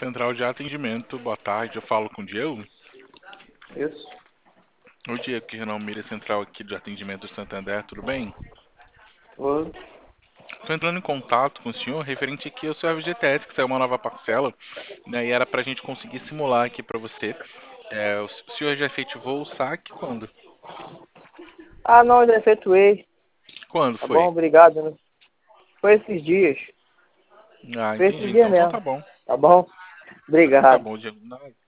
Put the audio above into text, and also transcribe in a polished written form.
Central de atendimento, boa tarde, eu falo com o Diego. Isso. O Diego, que Renan Mira Central aqui de atendimento do Santander, tudo bem? Oi. Estou entrando em contato com o senhor referente aqui ao seu FGTS, que saiu uma nova parcela, né, e era para a gente conseguir simular aqui para você. O senhor já efetivou o saque quando? Ah, não, já efetuei. Quando Tá foi? bom, obrigado. Né? Foi esses dias. Ah, Foi entendi, esses dias então tá mesmo. bom. Tá bom? Tá Obrigado. bom, Diego.